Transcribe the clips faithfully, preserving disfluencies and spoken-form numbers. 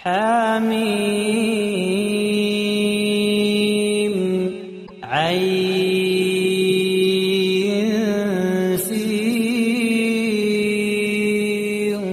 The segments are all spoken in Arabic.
حميم عين سين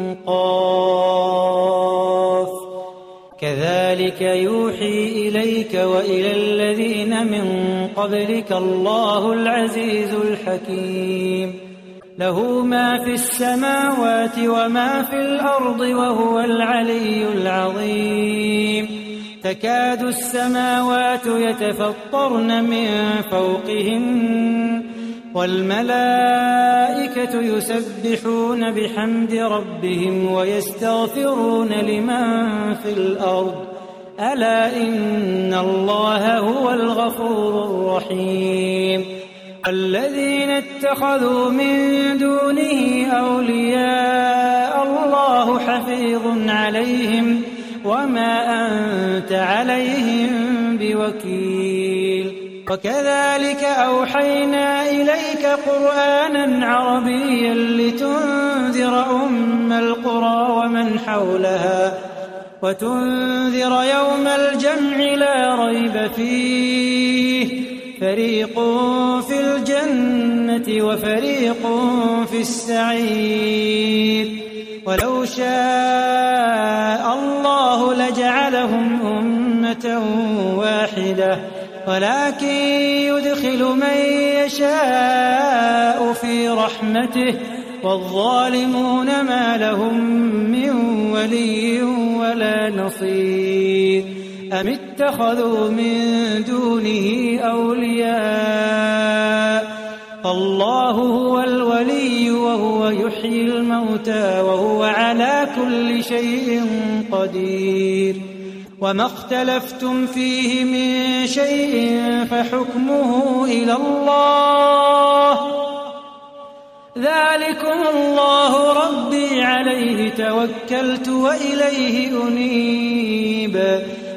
قاف كذلك يوحي إليك وإلى الذين من قبلك الله العزيز الحكيم له ما في السماوات وما في الأرض وهو العلي العظيم تكاد السماوات يتفطرن من فوقهن والملائكة يسبحون بحمد ربهم ويستغفرون لمن في الأرض ألا إن الله هو الغفور الرحيم الذين اتخذوا من دونه أولياء الله حفيظ عليهم وما أنت عليهم بوكيل وكذلك أوحينا إليك قرآنا عربيا لتنذر أم القرى ومن حولها وتنذر يوم الجمع لا ريب فيه فريق في الجنة وفريق في السعير ولو شاء الله لجعلهم أمة واحدة ولكن يدخل من يشاء في رحمته والظالمون ما لهم من ولي ولا نصير أم اتخذوا من دونه أولياء الله هو الولي وهو يحيي الموتى وهو على كل شيء قدير وما اختلفتم فيه من شيء فحكمه إلى الله ذلكم الله ربي عليه توكلت وإليه أنيب